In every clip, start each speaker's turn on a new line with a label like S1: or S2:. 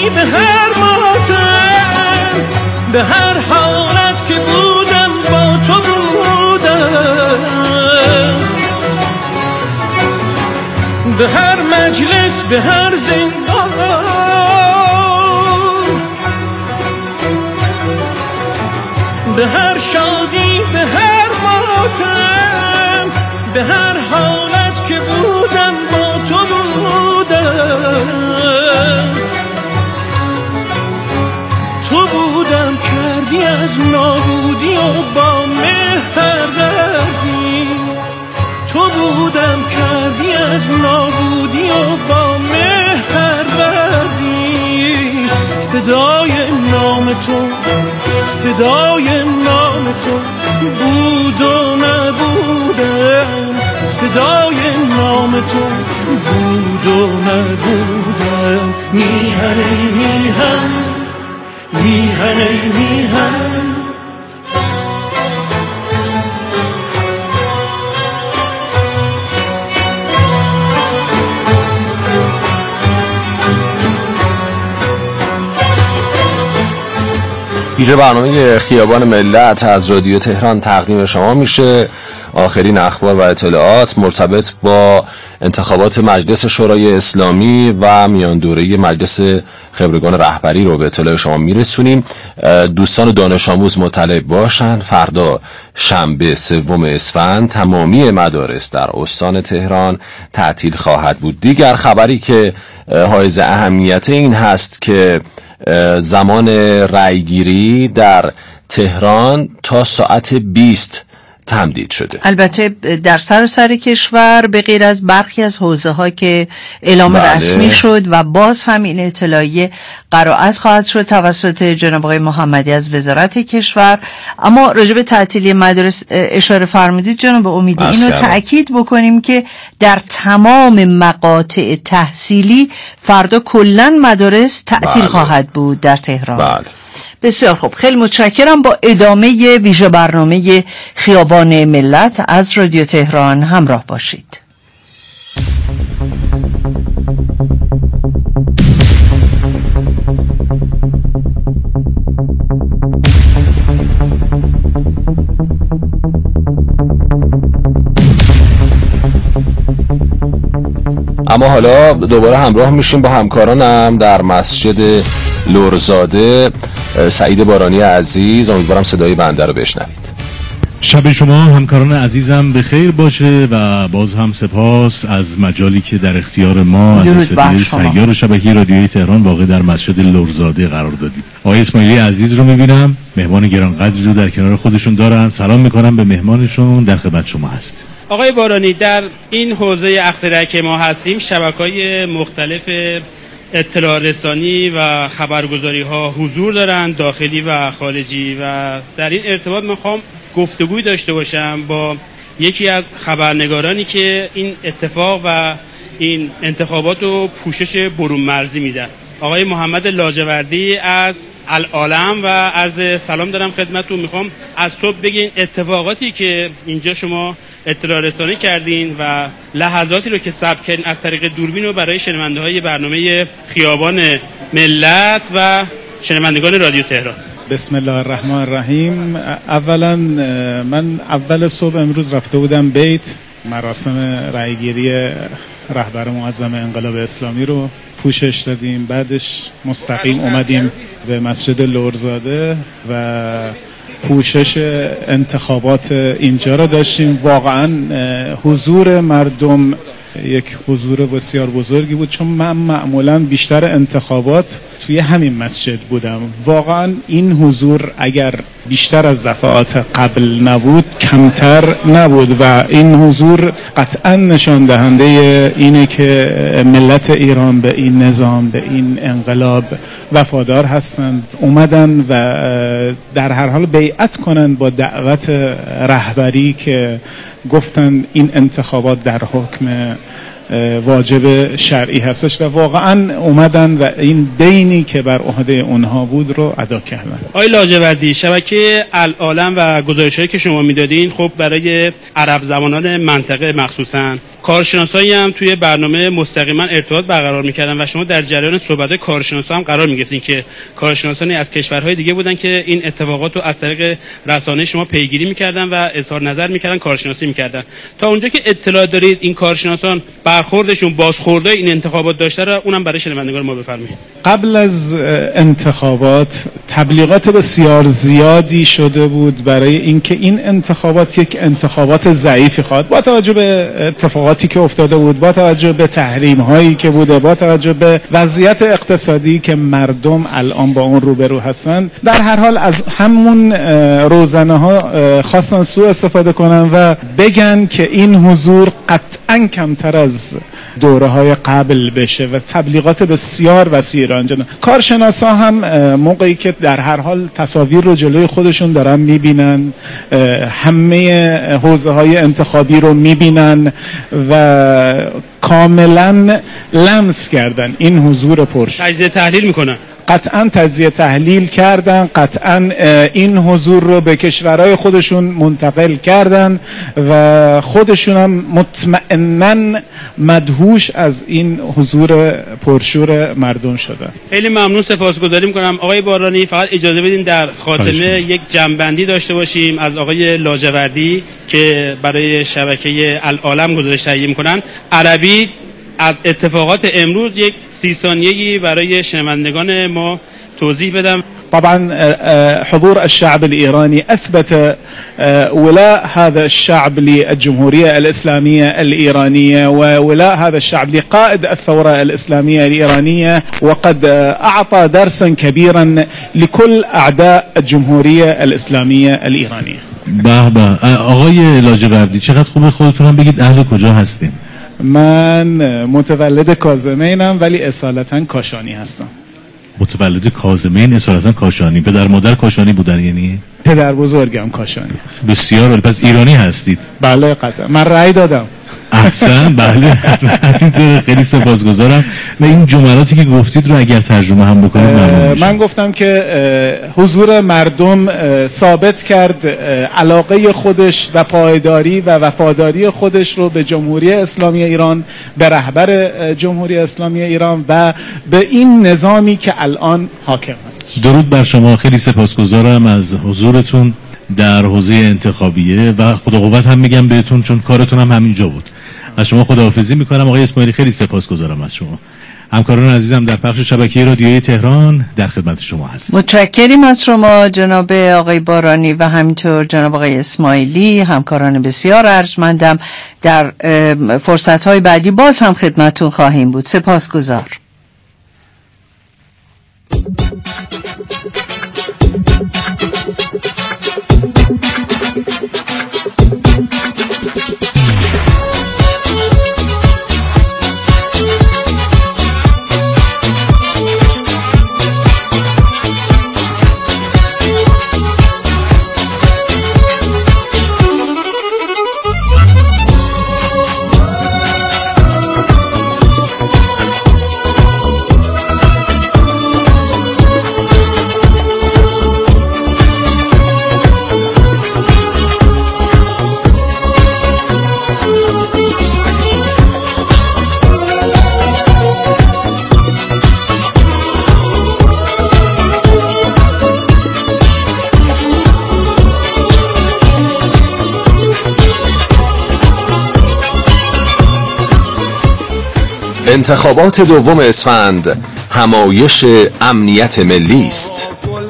S1: شادی به هر ماتم، به هر حالت که بودم با تو بودم، به هر مجلس به هر زندان، به هر شادی به هر ماتم، به هر حالت که بودم با تو بودم، تو بودم کردی از نابودی و با مهر پروردی، تو بودم کردی از نابودی و با مهر پروردی، صدای نام تو، صدای نام تو بود و نبودم، صدای نام تو بود و نبودم. میهن ای میهن، میهن ای میهن،
S2: اینجا برنامه خیابان ملت از رادیو تهران تقدیم شما میشه. آخرین اخبار و اطلاعات مرتبط با انتخابات مجلس شورای اسلامی و میان دوره مجلس خبرگان رهبری رو به اطلاع شما میرسونیم. دوستان دانش آموز مطلع باشن. فردا شنبه 3 اسفند تمامی مدارس در استان تهران تعطیل خواهد بود. دیگر خبری که حائز اهمیت این هست که زمان رأیگیری در تهران تا ساعت 20 تمدید شده.
S3: البته در سراسر کشور به غیر از برخی از حوزه‌ها که اعلام رسمی شد و باز هم این اطلاعیه قرائت خواهد شد توسط جناب آقای محمدی از وزارت کشور. اما راجع به تعطیلی مدارس اشاره فرمودید جناب امیدی، اینو تأکید بکنیم که در تمام مقاطع تحصیلی فردا کلاً مدارس تعطیل خواهد بود در تهران. بسیار خوب، خیلی متشکرم. با ادامه ویژه برنامه خیابان ملت از رادیو تهران همراه باشید.
S2: اما حالا دوباره همراه میشیم با همکارانم در مسجد لرزاده. سعید بارانی عزیز، امیدوارم صدای بنده رو بشنوید.
S4: شب شما همکاران عزیزم به خیر باشه و باز هم سپاس از مجالی که در اختیار ما از استودیوی سیار شبکه رادیویی تهران واقع در مسجد لرزاده قرار دادید. آقای اسماعیلی عزیز رو میبینم، مهمان گرانقدری رو در کنار خودشون دارن. سلام میکنم به مهمانشون، در خدمت شما هست.
S5: آقای بارانی، در این حوزه اقصی که ما هستیم شبکه‌های مختلف اطلاع رسانی و خبرگزاری ها حضور دارند، داخلی و خارجی، و در این ارتباط میخوام گفتگوی داشته باشم با یکی از خبرنگارانی که این اتفاق و این انتخابات رو پوشش برون مرزی میدن، آقای محمد لاجوردی از العالم، و عرض سلام دارم خدمتتون. میخوام از تو بگین اتفاقاتی که اینجا شما اطلاع رسانی کردین و لحظاتی رو که ثبت کردین از طریق دوربین رو برای شنونده‌های برنامه خیابان ملت و شنوندگان رادیو تهران.
S6: بسم الله الرحمن الرحیم. اولا من اول صبح امروز رفته بودم بیت، مراسم رأیگیری رهبر معظم انقلاب اسلامی رو پوشش دادیم، بعدش مستقیم اومدیم به مسجد لرزاده و پوشش انتخابات اینجا رو داشتیم. واقعا حضور مردم یک حضور بسیار بزرگی بود، چون من معمولا بیشتر انتخابات توی همین مسجد بودم. واقعا این حضور اگر بیشتر از دفعات قبل نبود کمتر نبود و این حضور قطعا نشان دهنده اینه که ملت ایران به این نظام، به این انقلاب وفادار هستند، اومدن و در هر حال بیعت کنند با دعوت رهبری که گفتن این انتخابات در حکم واجب شرعی هستش و واقعا اومدن و این دینی که بر عهده اونها بود رو ادا کردن.
S5: آقای لاجوردی، شبکه العالم و گزارش‌هایی که شما میدادین خب برای عرب زبانان منطقه مخصوصا کارشناسایی هم توی برنامه مستقیما ارتباط برقرار می‌کردن و شما در جریان صحبت کارشناسا هم قرار می‌گرفتین که کارشناسانی از کشورهای دیگه بودن که این اتفاقات رو از طریق رسانه شما پیگیری می‌کردن و اظهار نظر می‌کردن، کارشناسی می‌کردن. تا اونجا که اطلاع دارید این کارشناسان برخوردشون بازخورده این انتخابات داشته رو اونم برای شنوندگان ما بفرمایید.
S6: قبل از انتخابات تبلیغات بسیار زیادی شده بود برای اینکه این انتخابات یک انتخابات ضعیفی خواهد، با توجه به اتفاقاتی که افتاده بود، با توجه به تحریم هایی که بوده، با توجه به وضعیت اقتصادی که مردم الان با اون روبرو هستن. در هر حال از همون روزنه ها خواستن سوء استفاده کنن و بگن که این حضور قطعا کمتر از دوره های قبل بشه و تبلیغات بسیار وسیع را انجام. کارشناسا هم موقعی که در هر حال تصاویر رو جلوی خودشون دارن میبینن، همه حوزه های انتخابی رو میبینن و کاملا لمس کردن این حضور پرش.
S5: تجزیه تحلیل میکنن،
S6: قطعا تجزیه تحلیل کردن، قطعا این حضور رو به کشورهای خودشون منتقل کردن و خودشون هم مطمئناً مدهوش از این حضور پرشور مردم شدن.
S5: خیلی ممنون، سپاسگزاری میکنم آقای بارانی. فقط اجازه بدین در خاتمه یک جمع‌بندی داشته باشیم از آقای لاجوردی که برای شبکه العالم گزارش تهیه میکنن. عربی از اتفاقات امروز یک 30 ثانیه‌ای برای شنوندگان ما توضیح بدم.
S6: طبعا حضور الشعب الإيراني أثبت ولاء هذا الشعب للجمهورية الإسلامية الإيرانية وولاء هذا الشعب لقائد الثورة الإسلامية الإيرانية، وقد أعطى درسا كبيرا لكل أعداء الجمهورية الإسلامية الإيرانية.
S4: به به آقای لاجوردی، چقدر خوبه خودتون هم بگید اهل کجا هستین؟
S6: من متولد کاظمینم ولی اصالتا کاشانی هستم.
S4: متولد کاظمین، اصالتا کاشانی. پدر مادر کاشانی بودن یعنی؟
S6: پدر بزرگم کاشانی.
S4: بسیار عالی. پس ایرانی هستید؟
S6: بله قطعا، من رأی دادم.
S4: احسن، بله. خیلی سپاسگزارم. و این جملاتی که گفتید رو اگر ترجمه هم بکنید ممنون میشم.
S6: من گفتم که حضور مردم ثابت کرد علاقه خودش و پایداری و وفاداری خودش رو به جمهوری اسلامی ایران، به رهبر جمهوری اسلامی ایران و به این نظامی که الان حاکم است.
S4: درود بر شما، خیلی سپاسگزارم از حضورتون در حوزه انتخابیه و خدا قوت هم میگم بهتون، چون کارتون هم همینجا بود. از شما خداحافظی میکنم آقای اسماعیلی، خیلی سپاسگزارم از شما. همکاران عزیزم در پخش شبکه رادیویی تهران در خدمت شما هست.
S3: متشکریم از شما جناب آقای بارانی و همینطور جناب آقای اسماعیلی، همکاران بسیار ارجمندم. در فرصت‌های بعدی باز هم خدمتتون خواهیم بود. سپاسگزار.
S2: انتخابات دوم اسفند همایش امنیت ملی است.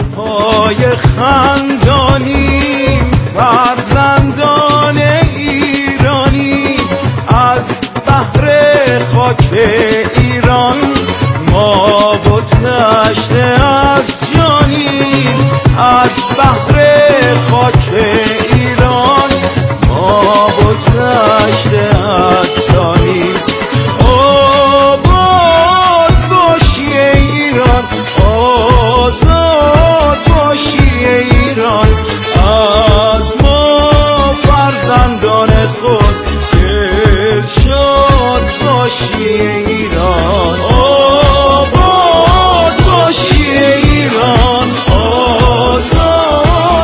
S1: فرزندان ایرانی از بحر خاک ایران ما گذشته از جانی، از بحر خاک ایران ما گذشته از جانی. آباد باشی ایران، آزاد باشی ایران، از ما فرزندان خود دلشاد باشی ایران. آباد باشی ایران، آزاد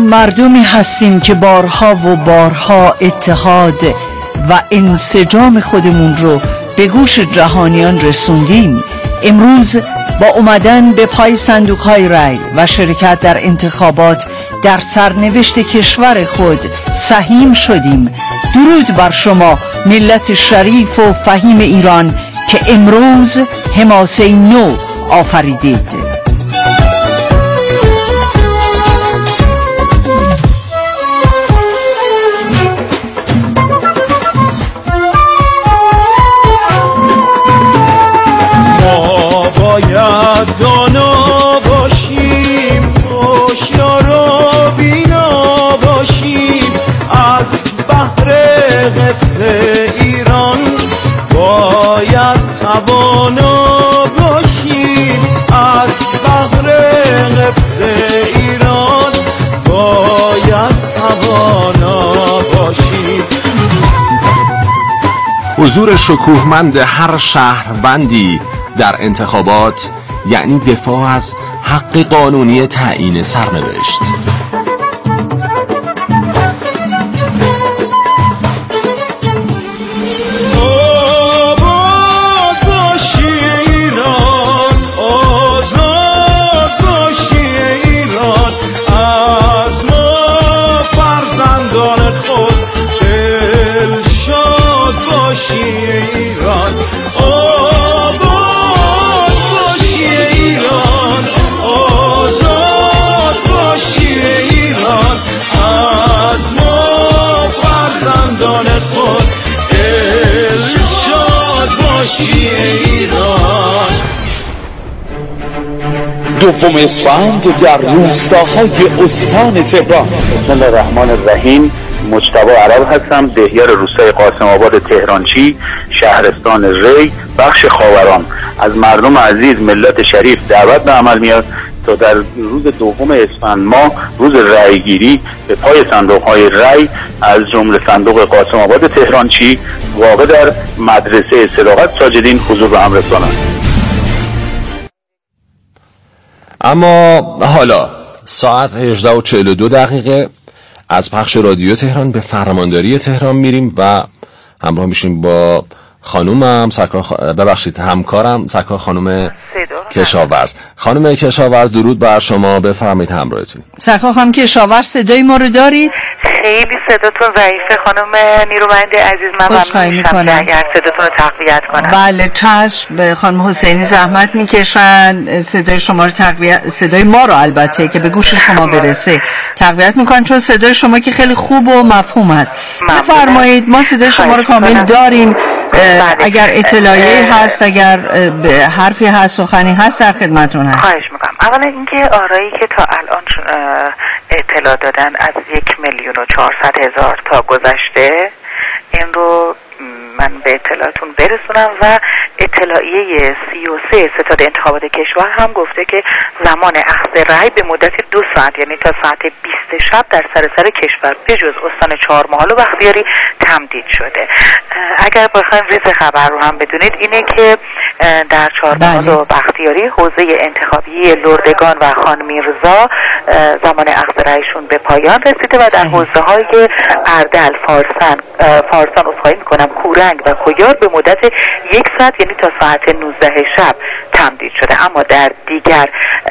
S3: مردمی هستیم که بارها و بارها اتحاد و انسجام خودمون رو به گوش جهانیان رسوندیم. امروز با اومدن به پای صندوق‌های رای و شرکت در انتخابات در سرنوشت کشور خود سهیم شدیم. درود بر شما ملت شریف و فهیم ایران که امروز حماسه نو آفریدید.
S1: دانا باشیم، هوشیار و بینا باشیم، از بحر حفظ ایران باید توانا باشیم، از بحر حفظ ایران باید توانا باشیم.
S2: حضور شکوهمند هر شهروندی در انتخابات یعنی دفاع از حق قانونی تعیین سرنوشت.
S7: دوم اسفند در روستاهای استان تهران.
S8: بسم الله الرحمن الرحیم. مجتبی عرب هستم، دهیار روستای قاسم آباد تهرانچی، شهرستان ری، بخش خاوران. از مردم عزیز ملت شریف دعوت به عمل میاد تا در روز دوم اسفند ماه، روز رأیگیری، به پای صندوق‌های رأی از جمله صندوق قاسم آباد تهرانچی واقع در مدرسه صداقت ساجدین حضور به هم رسانند.
S2: اما حالا ساعت 18:42 از پخش رادیو تهران به فرمانداری تهران میریم و همراه میشیم با خانومم همکارم سرکار خانم کشاورز. خانم کشاورز درود بر شما، بفرمایید همراهتون.
S3: سرکار خانم کشاورز صدای ما رو دارید؟
S9: خیلی صداتون ضعیفه خانم نیرومند عزیز، من ممنون میشم اگر صداتون رو تقویت کنم.
S3: بله چشم. خانم حسینی زحمت میکشن صدای شما رو صدای ما رو البته که به گوش شما برسه تقویت میکنن، چون صدای شما که خیلی خوب و مفهوم هست. بفرمایید، ما صدای شما رو کامل داریم. اگر اطلاعیه هست، اگر حرفی هست، سخنی هست، در خدمتتون هست.
S9: خواهش میکنم. اولا اینکه آرایی که تا الان اطلاع دادن از 1,400,000 تا گذشته، این رو من به اطلاعتون برسونم. و اطلاعیه 33 ستاد انتخابات کشور هم گفته که زمان اخذ رأی به مدت 2 ساعت، یعنی تا ساعت 20 شب در سراسر کشور به جز استان چهارمحال و بختیاری تمدید شده. اگر بخوایم ریز خبر رو هم بدونید، اینه که در چهارمحال و بختیاری حوزه انتخابی لردگان و خان میرزا زمان اخذ رأیشون به پایان رسیده و در حوزه های اردل، فارسان عذرخواهی میکنم، کورنگ و کویار به مدت 1 ساعت، یعنی تا ساعت 19 شب تمدید شده. اما در دیگر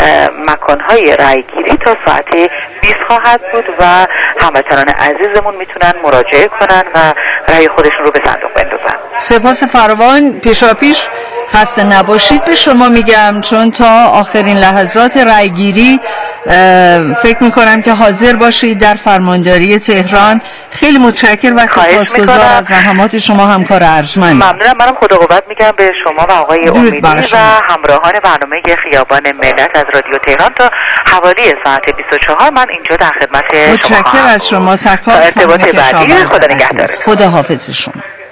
S9: مکانهای رأیگیری تا ساعت 20 خواهد بود و هموطنان عزیزمون میتونن مراجعه کنن و رأی خودشون رو به صندوق بندازن.
S3: سپاس فراوان. پیشاپیش خسته نباشید به شما میگم، چون تا آخرین لحظات رأیگیری فکر میکنم که حاضر باشید در فرمانداری تهران. خیلی متشکرم و سپاسگزار از زحمات شما همکار ارجمند.
S9: ممنونم. منم خدا قوت میگم به شما و آقای امیدی و همراهان برنامه خیابان ملت از رادیو تهران تا حوالی ساعت 24. من اینجا در خدمت شما.
S3: متشکرم از شما سرکار.
S9: ارتباط بعدی. خدا نگهدار.
S3: خدا حافظ شما.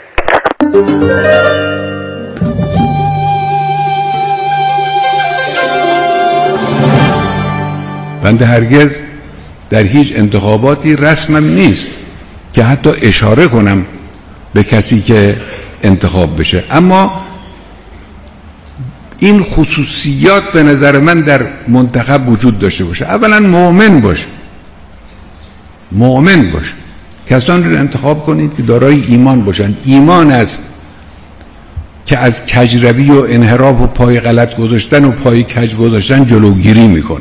S10: بنده هرگز در هیچ انتخاباتی رسمم نیست که حتی اشاره کنم به کسی که انتخاب بشه، اما این خصوصیات به نظر من در منتخب وجود داشته باشه. اولا مؤمن باشه، مؤمن باشن. کسانی رو انتخاب کنید که دارای ایمان باشن. ایمان است که از کجروی و انحراف و پای غلط گذاشتن و پای کج گذاشتن جلوگیری میکنه.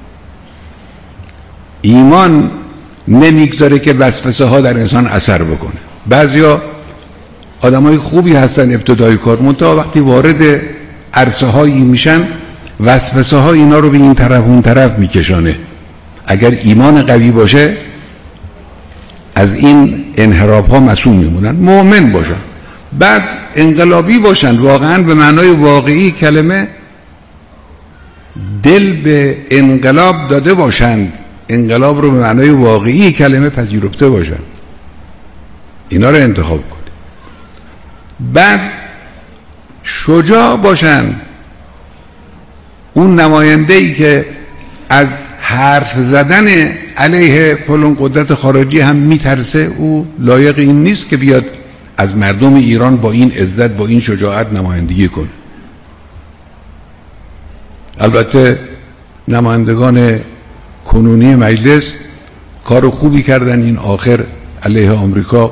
S10: ایمان نمیگذاره که وسوسه ها در انسان اثر بکنه. بعضیا آدمای خوبی هستن ابتدای کار، منتها وقتی وارد عرصه هایی میشن وسوسه ها اینا رو به این طرف اون طرف میکشانه. اگر ایمان قوی باشه از این انحراف ها مسئول میمونن. مؤمن باشن، بعد انقلابی باشن، واقعا به معنای واقعی کلمه دل به انقلاب داده باشند، انقلاب رو به معنای واقعی کلمه پذیرفته باشن. اینا رو انتخاب کنید. بعد شجاع باشن. اون نماینده‌ای که از حرف زدن علیه فلان قدرت خارجی هم میترسه، او لایق این نیست که بیاد از مردم ایران با این عزت با این شجاعت نمایندگی کنه. البته نمایندگان کنونی مجلس کار خوبی کردن این آخر علیه آمریکا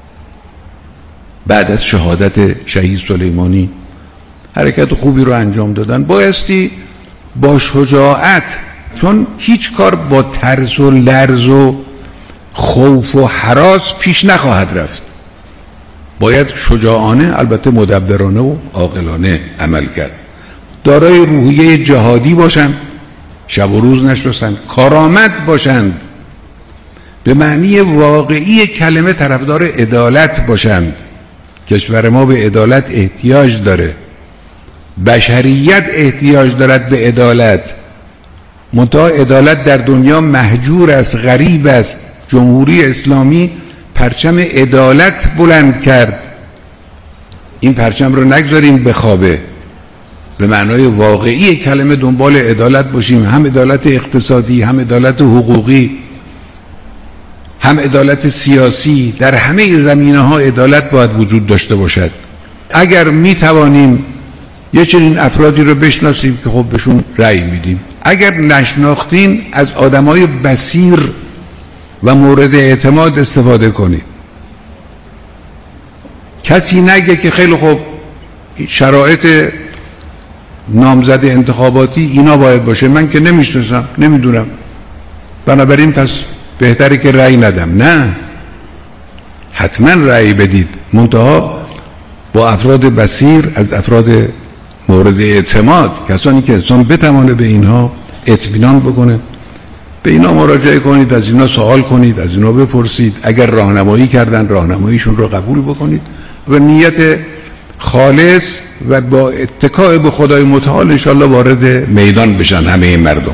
S10: بعد از شهادت شهید سلیمانی حرکت خوبی رو انجام دادن. بایستی با شجاعت، چون هیچ کار با ترس و لرز و خوف و هراس پیش نخواهد رفت. باید شجاعانه، البته مدبرانه و عاقلانه عمل کرد. دارای روحیه جهادی باشند، شب و روز نشستن، کارآمد باشند، به معنی واقعی کلمه طرفدار عدالت باشند. کشور ما به عدالت احتیاج داره، بشریت احتیاج دارد به عدالت. منتها عدالت در دنیا مهجور است، غریب است. جمهوری اسلامی پرچم عدالت بلند کرد. این پرچم رو نگذاریم بخوابه. به معنای واقعی کلمه دنبال عدالت باشیم، هم عدالت اقتصادی، هم عدالت حقوقی، هم عدالت سیاسی. در همه زمینه‌ها عدالت باید وجود داشته باشد. اگر می توانیم یه چنین افرادی رو بشناسیم که خب بهشون رأی میدیم. اگر نشناختین از آدمای بصیر و مورد اعتماد استفاده کنید. کسی نگه که خیلی خوب شرایط نامزد انتخاباتی اینا باید باشه، من که نمیشناسم، نمیدونم، بنابراین پس بهتره که رأی ندم. نه، حتما رأی بدید، منتها با افراد بصیر، از افراد مورد اعتماد، کسانی که انسان بتوانه به اینها اطمینان بکنه. به اینا مراجعه کنید، از اینا سوال کنید، از اینا بپرسید. اگر راهنمایی کردن راهنماییشون رو قبول بکنید و نیت خالص و با اتکاء به خدای متعال انشاءالله وارد میدان بشن همه مردم.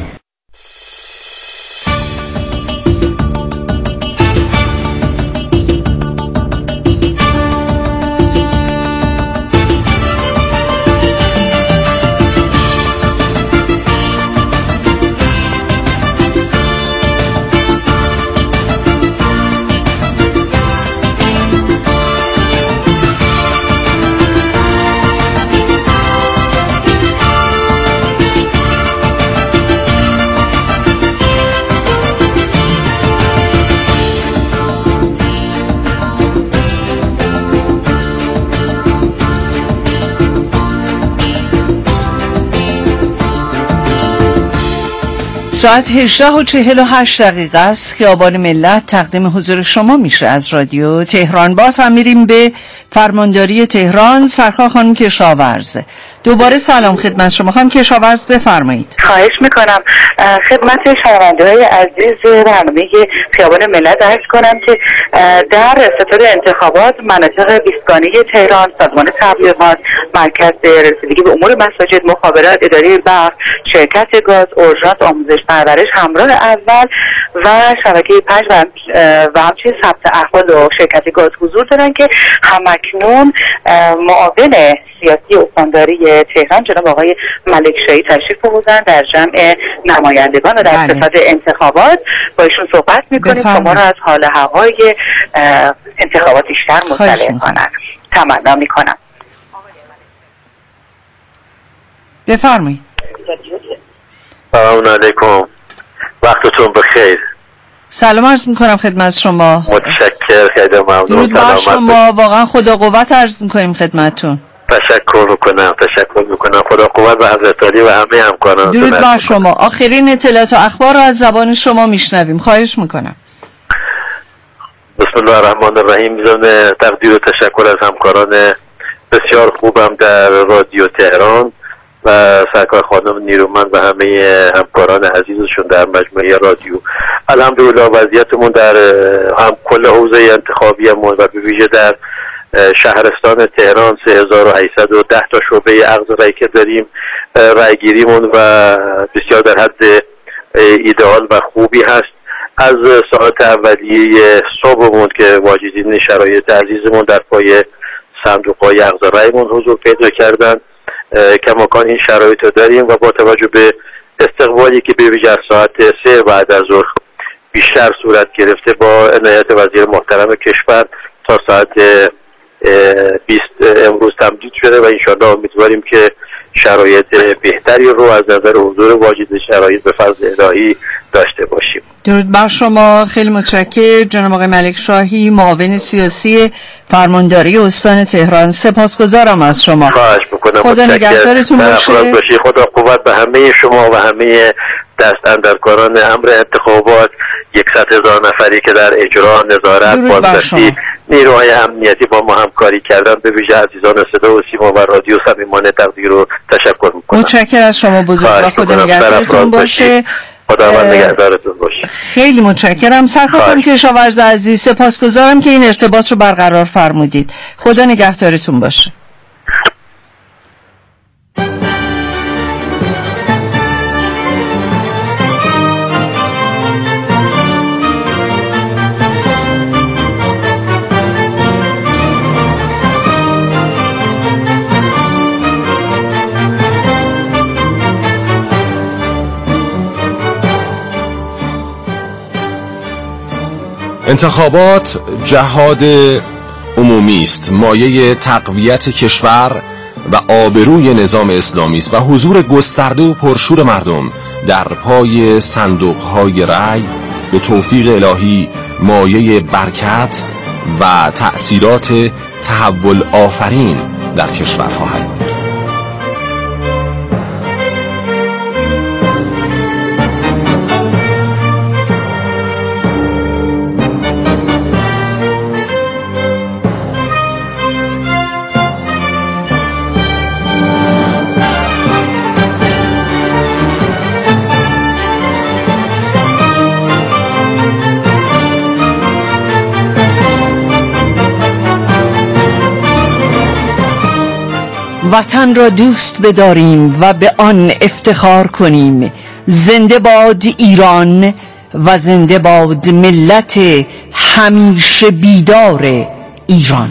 S3: ساعت 18:48 است. خیابان ملت تقدیم حضور شما میشه از رادیو تهران. باز هم میریم به فرمانداری تهران. سرکار خانم کشاورز، دوباره سلام خدمت شما. خانم کشاورز بفرمایید.
S9: خواهش میکنم. خدمت شنونده‌های عزیز برنامه خیابان ملت عرض کنم که در ستاد انتخابات مناطق 20گانه تهران، سازمان تبلیغات، مرکز رسیدگی به امور مساجد، مخابرات، اداره برق، شرکت گاز، اورژانس آموزش پرورش، همراه اول و شبکه 5 و همچنین ثبت احوال و شرکت گاز حضور دارن که همکنون معاون سیاسی استانداری تهران جناب آقای ملک شاهی تشریف بردن در جمع نمایندگان و در ستاد انتخابات. با ایشون صحبت میکنیم، شما را از حال هوای انتخابات بیشتر مطلع کنن. تمنا میکنم.
S3: بفرمایید.
S11: سلام علیکم، وقتتون بخیر.
S3: سلام عرض میکنم خدمت شما.
S8: متشکر، خیلی ممنون.
S3: درود بر شما، واقعا خدا قوت عرض میکنیم خدمتتون.
S8: تشکر میکنم خدا قوت به حضرت علی و همه همکاران.
S3: درود بر شما. آخرین اطلاعات و اخبار رو از زبان شما میشنویم، خواهش میکنم.
S8: بسم الله الرحمن الرحیم. ضمن تقدیر و تشکر از همکاران بسیار خوبم در رادیو تهران و سرکار خانم نیرومند و همه همکاران عزیزشون در مجموعه رادیو. الحمدلله وضعیتمون در هم کل حوزه انتخابیمون و به ویژه در شهرستان تهران 3810 تا شعبه اخذ رای که داریم، رایگیریمون و بسیار در حد ایدئال و خوبی هست. از ساعت اولیه صبحمون که واجدین شرایط عزیزمون در پای صندوق‌های اخذ رایمون حضور پیدا کردن، کماکان این شرایط رو داریم و با توجه به استقبالی که به ویژه ساعت 3 بعد از ظهر بیشتر صورت گرفته با عنایت وزیر محترم کشور تا ساعت 20 امروز تمدید شده و انشاءالله امیدواریم که شرایط بهتری رو از نظر حضور واجد شرایط به فضل الهی داشته باشیم.
S3: درود بر شما، خیلی متشکرم جناب آقای ملک شاهی، معاون سیاسی فرمانداری استان تهران. سپاسگزارم از شما.
S8: خواهش میکنم.
S3: خدا نگهدارتون باشه.
S8: خدا قوت به همه شما و همه دست اندرکاران امر انتخابات، 100,000 نفری که در اجرا، نظارت، بازرسی، نیروهای امنیتی با ما همکاری کردن. به ویژه عزیزان صدا و سیما و رادیو صمیمانه تقدیر و تشکر میکنم.
S3: متشکرم از شما بزرگوار. خدا نگهدارتون باشه.
S8: خداوند نگهدارتون باشه.
S3: خیلی متشکرم سرکار کشاورز عزیز، سپاسگزارم که این ارتباط رو برقرار فرمودید. خدا نگهدارتون باشه.
S2: انتخابات جهاد عمومی است، مایه تقویت کشور و آبروی نظام اسلامی است و حضور گسترده و پرشور مردم در پای صندوق‌های رأی به توفیق الهی مایه برکت و تأثیرات تحول آفرین در کشور خواهد بود.
S3: وطن را دوست بداریم و به آن افتخار کنیم. زنده باد ایران و زنده باد ملت همیشه بیدار ایران.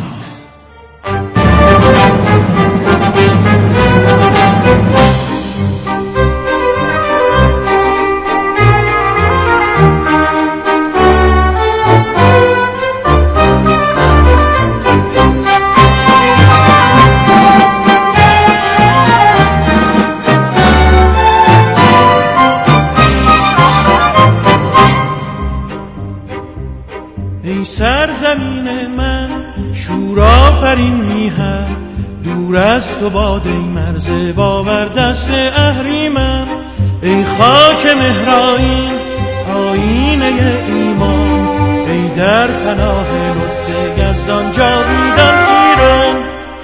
S1: سرزمین من شور آفرین میهن، دور از تو باد ای مرز باور دست اهریمن. ای خاک مهرائین آیینه ایمان، ای در پناه لطف یزدان جاویدان ایران.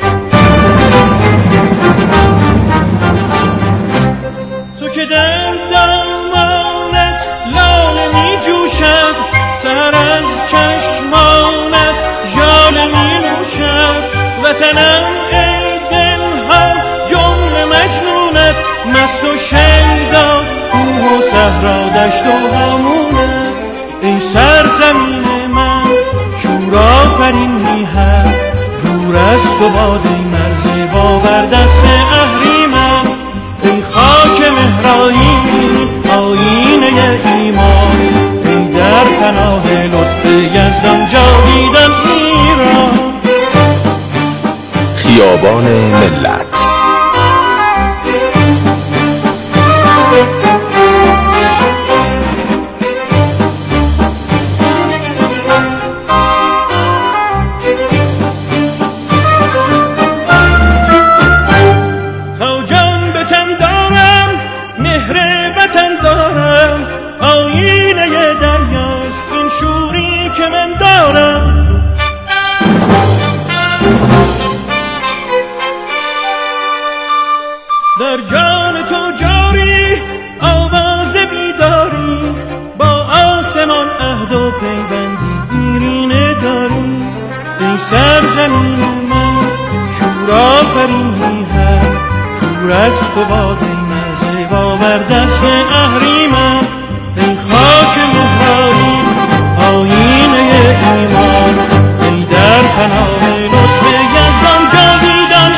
S1: تو که در دامانت لاله می جوشد، سر از چشمانت ژاله می نوشد. وطنم ای دلها جمله مجنونت، مست و شیدا کوه و صحرا دشت و هامونت. ای سرزمین من شور آفرین میهن، دور از تو باد ای مرز باور دست اهریمن. ای خاک مهرائین آیینه ایمان، ای در پناه لطف یزدان جاویدان ایران.
S2: خیابان ملت.
S1: تو پیوندی دیرینه داری. ای سرزمین من شور آفرینی هست، دور از تو باد ای مرز باور دست اهریمن. ای خاک مهاری آینه ایمان، ای در پناه لطف یزدان جاویدان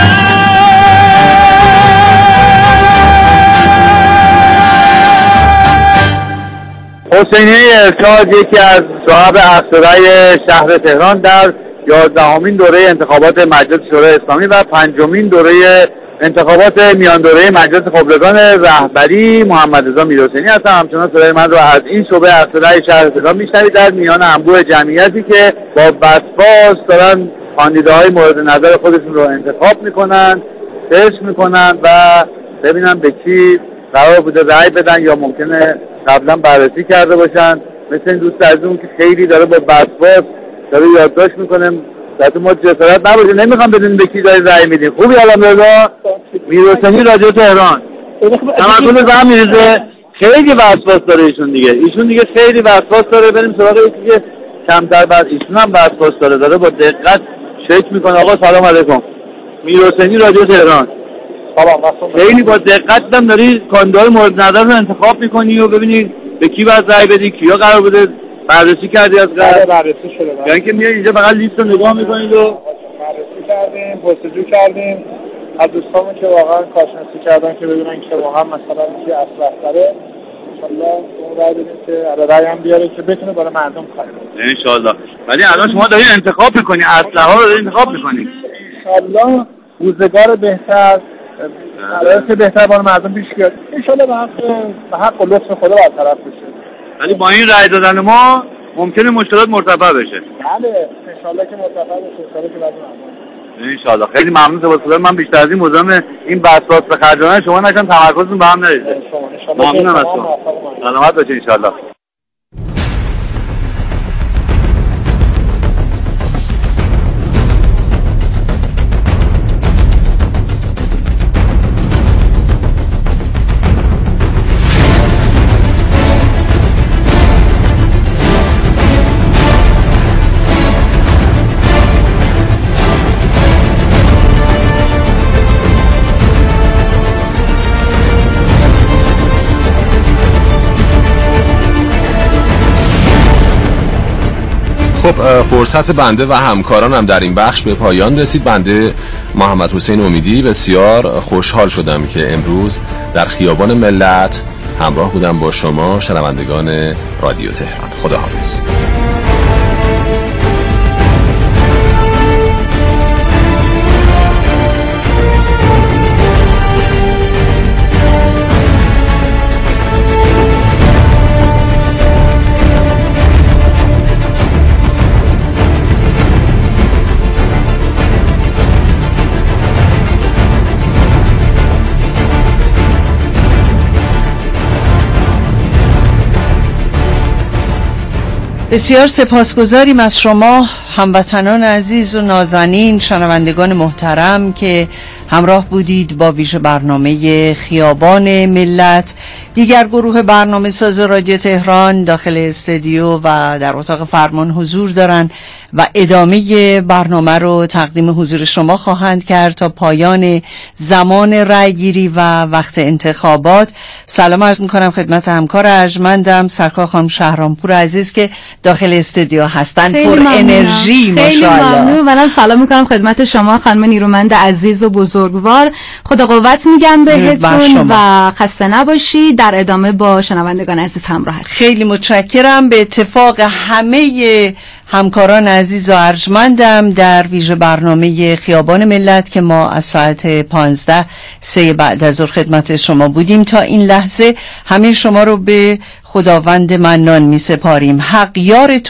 S8: حسینی ارشاد یکی از صاحب اقصدای شهر تهران در 11مین دوره انتخابات مجلس شورای اسلامی و 5مین دوره انتخابات میان دوره مجلس خبرگان رهبری محمد رضا میرحسینی هستم. همچنان صدای من رو از این شعبه اقصدای شهر تهران میشنوید در میان انبوه جمعیتی که با وسواس دارن کاندیداهای مورد نظر خودشون رو انتخاب میکنن، سرچ میکنن و ببینن به کی قرار بوده رأی بدن یا ممکنه قبلا بررسی کرده باشن. مثل این دوست عزیزمون که خیلی داره با وسواس داره یادداشت میکنه، در ما جسارت نباشه نمیخوام بدونیم به کی داری رأی میدیم. خوبی الحمدلله. میرحسینی رادیو تهران تمرکز به هم میرسه. خیلی وسواس داره ایشون دیگه خیلی وسواس داره. بریم سراغ یکی که کمتر بعد ایشون هم وسواس داره با دقت چک میکنه. آقا سلام علیکم. میرحسینی رادیو تهران. خیلی با دقت هم داری کاندیدای مورد نظر رو انتخاب میکنی و ببینی به کی باید رأی بدی، کیا قرار بوده بررسی کردی از قبل؟
S6: بررسی شده.
S8: یعنی که میای اینجا فقط لیست رو نگاه میکنید و
S6: بررسی کردیم، پرسجو کردیم از دوستامون که واقعا کارشناسی کردن که ببینن که واقعا مثلا کی اصلح داره. انشالله اون رأی بدیم که رأی هم بیاره که بتونه برای مردم کار کنه
S8: انشالله. ولی الان شما دارین انتخاب میکنی، اصلح ها رو دارین انتخاب میکنی.
S6: انشالله روزگار بهتر قراره بهتر برای مردم پیش بیاد. انشالله به حق و لطف خدا برطرف بشه.
S8: ولی با این رأی دادن ما ممکنه مشکلات مرتفع بشه.
S6: بله انشالله که مرتفع بشه. انشالله که بعد
S8: انشالله. خیلی ممنون. سپاسگزارم. من بیشتر از این مزاحم این وسواس به خرج دادن شما نشم، تمرکزتون به هم نریزه. ممنونم از شما. سلامت باشید انشالله.
S2: خب فرصت بنده و همکارانم در این بخش به پایان رسید. بنده محمد حسین امیدی بسیار خوشحال شدم که امروز در خیابان ملت همراه بودم با شما شنوندگان رادیو تهران. خداحافظ.
S3: بسیار سپاسگزاریم از شما هموطنان عزیز و نازنین، شنوندگان محترم که همراه بودید با ویژه برنامه خیابان ملت. دیگر گروه برنامه ساز رادیو تهران داخل استودیو و در اتاق فرمان حضور دارند و ادامه برنامه رو تقدیم حضور شما خواهند کرد تا پایان زمان رأیگیری و وقت انتخابات. سلام عرض میکنم خدمت همکار ارجمندم سرکار خانم شهرامپور عزیز که داخل استودیو هستن، پر انرژی ماشاءالله.
S11: خیلی ممنون. منم سلام میکنم خدمت شما خانم نیرومند عزیز و بزرگوار. خدا قوت میگم بهتون و خسته نباشید. در ادامه با شنوندگان عزیز همراه هستید.
S3: خیلی متشکرم. به اتفاق همه همکاران عزیز و ارجمندم در ویژه برنامه خیابان ملت که ما از ساعت 15 بعد از ظهر خدمت شما بودیم تا این لحظه، همه شما رو به خداوند منان می سپاریم. حق یارتون